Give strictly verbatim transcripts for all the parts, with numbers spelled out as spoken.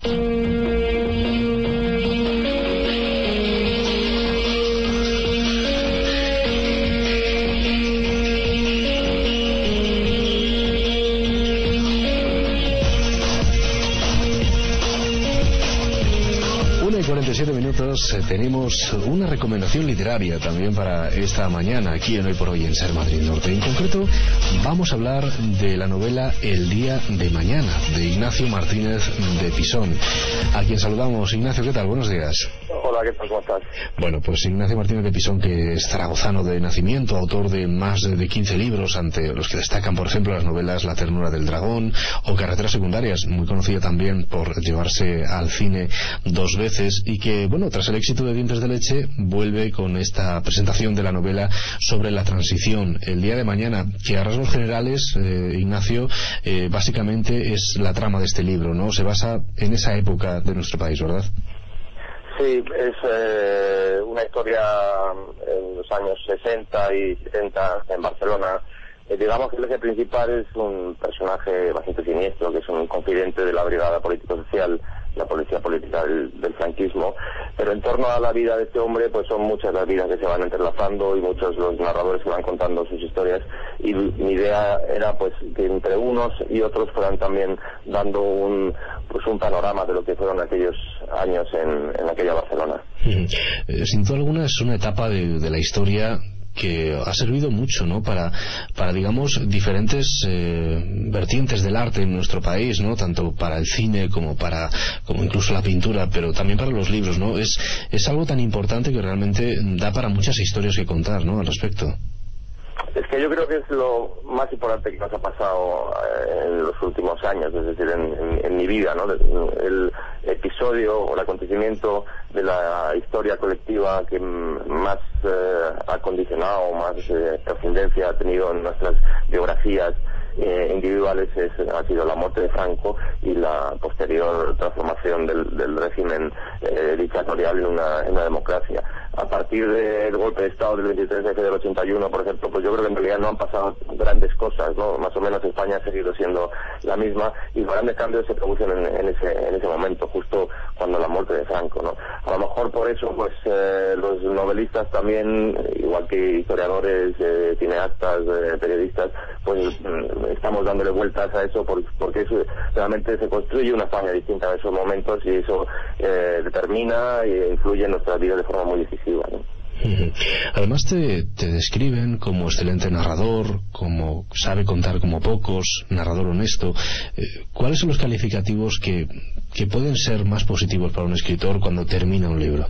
cuarenta y siete minutos, eh, tenemos una recomendación literaria también para esta mañana aquí en Hoy por Hoy en Ser Madrid Norte. En concreto vamos a hablar de la novela El día de mañana de Ignacio Martínez de Pisón, a quien saludamos. Ignacio, ¿qué tal? Buenos días. Hola, ¿qué tal? ¿Cómo estás? Bueno, pues Ignacio Martínez de Pisón, que es zaragozano de nacimiento, autor de más de quince libros, ante los que destacan, por ejemplo, las novelas La ternura del dragón o Carreteras secundarias, muy conocida también por llevarse al cine dos veces, y que, bueno, tras el éxito de Dientes de leche, vuelve con esta presentación de la novela sobre la transición, El día de mañana, que a rasgos generales, eh, Ignacio, eh, básicamente es la trama de este libro, ¿no? Se basa en esa época de nuestro país, ¿verdad? Sí, es eh, una historia en los años sesenta y setenta en Barcelona. Eh, digamos que el eje principal es un personaje bastante siniestro, que es un confidente de la brigada político-social, la policía política del, del franquismo, pero en torno a la vida de este hombre pues son muchas las vidas que se van entrelazando y muchos los narradores que van contando sus historias, y mi idea era pues que entre unos y otros fueran también dando un pues un panorama de lo que fueron aquellos años en, en aquella Barcelona. Eh, sin duda alguna es una etapa de, de la historia que ha servido mucho, ¿no? Para, para digamos, diferentes eh, vertientes del arte en nuestro país, ¿no? Tanto para el cine como para, como incluso la pintura, pero también para los libros, ¿no? Es, es algo tan importante que realmente da para muchas historias que contar, ¿no? Al respecto. Es que yo creo que es lo más importante que nos ha pasado eh, en los últimos años, es decir, en, en, en mi vida, ¿no? El episodio o el acontecimiento de la historia colectiva que más eh, ha condicionado, más eh, trascendencia ha tenido en nuestras biografías eh, individuales es, ha sido la muerte de Franco y la posterior transformación del, del régimen eh, dictatorial en una, en una democracia. A partir del golpe de Estado del veintitrés de F del ochenta y uno, por ejemplo, pues yo creo que en realidad no han pasado grandes cosas, ¿no? Más o menos España ha seguido siendo la misma, y los grandes cambios se producen en, en ese en ese momento, justo cuando la muerte de Franco, ¿no? A lo mejor por eso, pues eh, los novelistas también, igual que historiadores, eh, cineastas, eh, periodistas, pues mm, estamos dándole vueltas a eso por, porque eso, realmente se construye una España distinta en esos momentos, y eso eh, determina e influye en nuestras vidas de forma muy decisiva. ¿No? Además te, te describen como excelente narrador, como sabe contar como pocos, narrador honesto. Eh, ¿Cuáles son los calificativos que, que pueden ser más positivos para un escritor cuando termina un libro?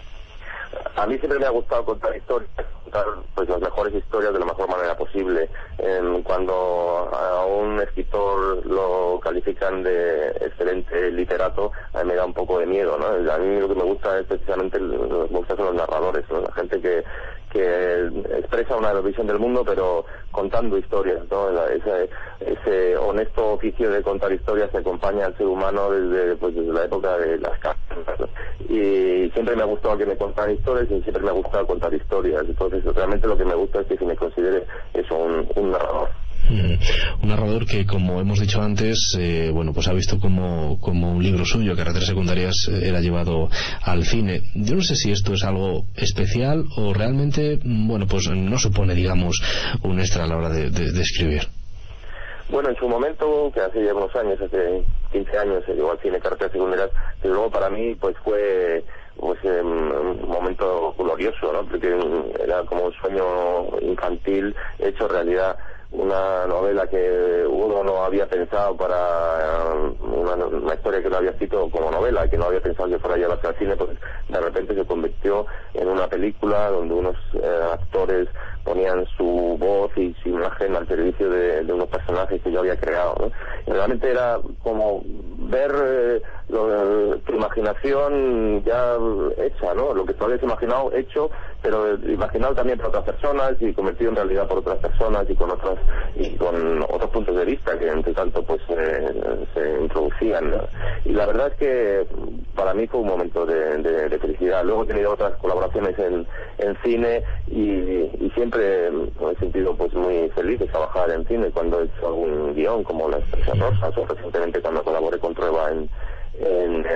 A mí siempre me ha gustado contar historias, contar pues las mejores historias de la mejor manera posible. Eh, cuando a un escritor lo califican de excelente literato, a mí me da un poco de miedo, ¿no? A mí lo que me gusta es precisamente, me gusta son los narradores, ¿no? La gente que que expresa una visión del mundo, pero contando historias, ¿no? Ese, ese honesto oficio de contar historias que acompaña al ser humano desde, pues, desde la época de las cartas, ¿no? Y siempre me ha gustado que me contaran historias, y siempre me ha gustado contar historias. Entonces, realmente lo que me gusta es que se me considere eso, un, un narrador. Mm. Un narrador que, como hemos dicho antes, eh, bueno, pues ha visto como, como un libro suyo, Carreteras secundarias, eh, era llevado al cine. Yo no sé si esto es algo especial o realmente, bueno, pues no supone, digamos, un extra a la hora de, de, de escribir. Bueno, en su momento, que hace ya unos años, hace quince años, se llevó al cine Carreteras secundarias, pero luego para mí, pues fue pues eh, un momento glorioso, ¿no? Porque era como un sueño infantil hecho realidad. Una novela que uno no había pensado para una, una historia que no había escrito como novela, que no había pensado que fuera a llevarse al cine, pues de repente se convirtió en una película donde unos eh, actores ponían su voz y su imagen al servicio de, de unos personajes que yo había creado, ¿no? Y realmente era como ver eh, lo, tu imaginación ya hecha, ¿no? Lo que tú habías imaginado hecho, pero imaginado también por otras personas y convertido en realidad por otras personas y con otras y con otros puntos de vista que entre tanto pues eh, se introducían, ¿no? Y la verdad es que para mí fue un momento de, de, de felicidad. Luego he tenido otras colaboraciones en, en cine y, y siempre me he sentido pues muy feliz de trabajar en cine cuando he hecho algún guión como La Estrella Rosa, o recientemente cuando colaboré con Trueba en, en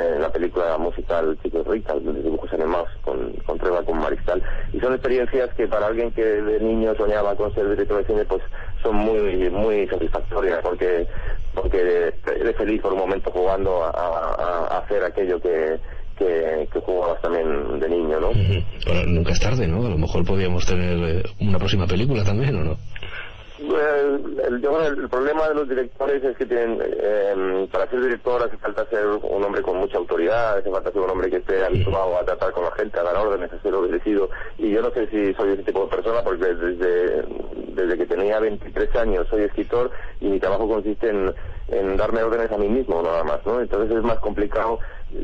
película musical Chico Rica, de dibujos animados con, con Treva, con Mariscal, y son experiencias que para alguien que de niño soñaba con ser director de cine, pues son muy muy satisfactorias, porque porque eres feliz por un momento jugando a, a, a hacer aquello que Que, que jugabas también de niño, ¿no? Bueno, nunca es tarde, ¿no? A lo mejor podríamos tener una próxima película también, ¿o no? El, el, yo, el problema de los directores es que tienen, eh, para ser director hace falta ser un hombre con mucha autoridad, hace falta ser un hombre que esté habituado a tratar con la gente, a dar órdenes, a ser obedecido, y yo no sé si soy ese tipo de persona, porque desde, desde que tenía veintitrés años soy escritor y mi trabajo consiste en, en darme órdenes a mí mismo nada más, ¿no? Entonces es más complicado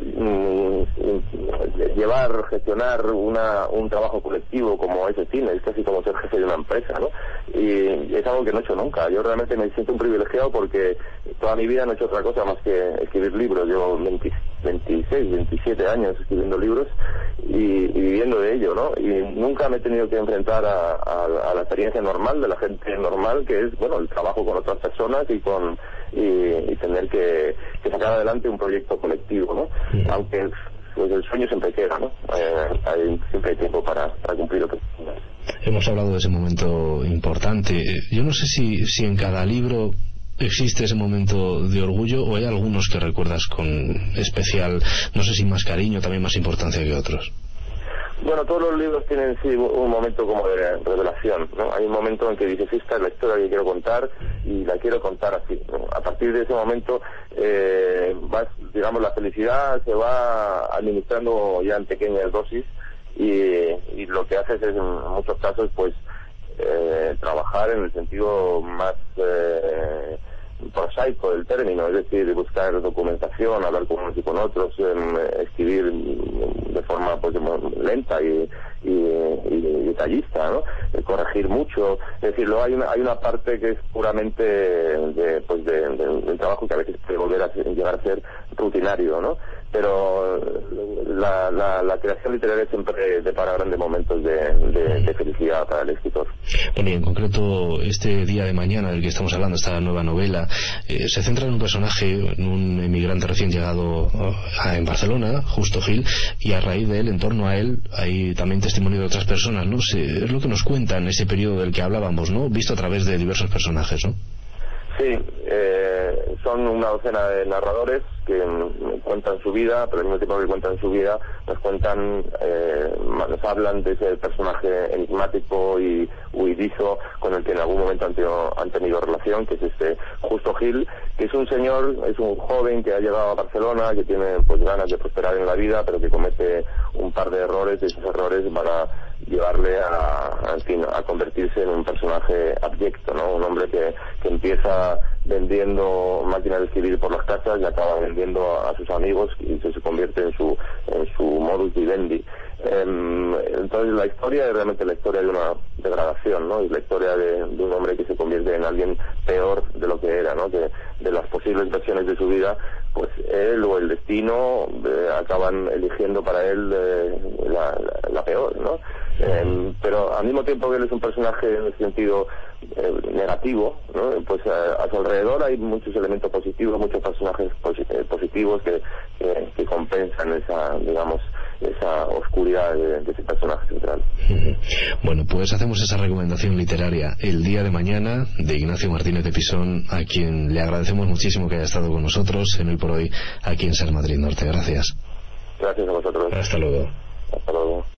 mm, llevar, gestionar una, un trabajo colectivo como es el cine, es casi como ser jefe de una empresa, ¿no? Y es algo que no he hecho nunca. Yo realmente me siento un privilegiado porque toda mi vida no he hecho otra cosa más que escribir libros. Llevo veinte, veintiséis, veintisiete años escribiendo libros y, y viviendo de ello, ¿no? Y nunca me he tenido que enfrentar a, a, a la experiencia normal de la gente normal, que es, bueno, el trabajo con otras personas y con y, y tener que, que sacar adelante un proyecto colectivo, ¿no? Sí. Aunque pues el sueño siempre queda, ¿no? Eh, hay, siempre hay tiempo para, para cumplir lo que... Hemos hablado de ese momento importante. Yo no sé si, si en cada libro existe ese momento de orgullo, o hay algunos que recuerdas con especial, no sé si más cariño, también más importancia que otros. Bueno, todos los libros tienen sí un momento como de revelación, ¿no? Hay un momento en que dices, esta es la historia que quiero contar y la quiero contar así, ¿no? A partir de ese momento, eh, vas, digamos, la felicidad se va administrando ya en pequeñas dosis y, y lo que haces es, en muchos casos, pues, eh, trabajar en el sentido más eh, prosaico del término, es decir, buscar documentación, hablar con unos y con otros, eh, escribir de forma pues lenta y, y, y detallista, ¿no? Eh, corregir mucho, es decir, luego hay una, hay una parte que es puramente de, pues de, de, del trabajo que a veces puede volver a ser, llegar a ser rutinario, ¿no? Pero la, la, la creación literaria siempre depara grandes momentos de, de, de felicidad para el escritor. Bueno, y en concreto este Día de Mañana del que estamos hablando, esta nueva novela, eh, se centra en un personaje, en un emigrante recién llegado a, en Barcelona, Justo Gil, y a raíz de él, en torno a él, hay también testimonio de otras personas, ¿no? Se, es lo que nos cuentan ese periodo del que hablábamos, ¿no? Visto a través de diversos personajes, ¿no? Sí, eh, son una docena de narradores que mm, cuentan su vida, pero al mismo tiempo que cuentan su vida, nos cuentan, eh, nos hablan de ese personaje enigmático y huidizo con el que en algún momento han tenido, han tenido relación, que es este Justo Gil, que es un señor, es un joven que ha llegado a Barcelona, que tiene pues ganas de prosperar en la vida, pero que comete un par de errores, y esos errores van a llevarle a, en fin, a convertirse en un personaje abyecto, ¿no? Un hombre que, que empieza vendiendo máquinas de escribir por las casas y acaba vendiendo a, a sus amigos y se, se convierte en su en su modus vivendi. Eh, entonces la historia es realmente la historia de una degradación, ¿no? Y la historia de, de un hombre que se convierte en alguien peor de lo que era, ¿no? Que de las posibles versiones de su vida, pues él o el destino eh, acaban eligiendo para él eh, la, la, la peor, ¿no? Eh, pero al mismo tiempo que él es un personaje en el sentido eh, negativo, ¿no? Pues a, a su alrededor hay muchos elementos positivos, muchos personajes posi eh, positivos que, que, que compensan esa, digamos, esa oscuridad de, de ese personaje central. Bueno, pues hacemos esa recomendación literaria, El Día de Mañana, de Ignacio Martínez de Pisón, a quien le agradecemos muchísimo que haya estado con nosotros en Hoy por Hoy aquí en Ser Madrid Norte. Gracias. Gracias a vosotros. Hasta luego.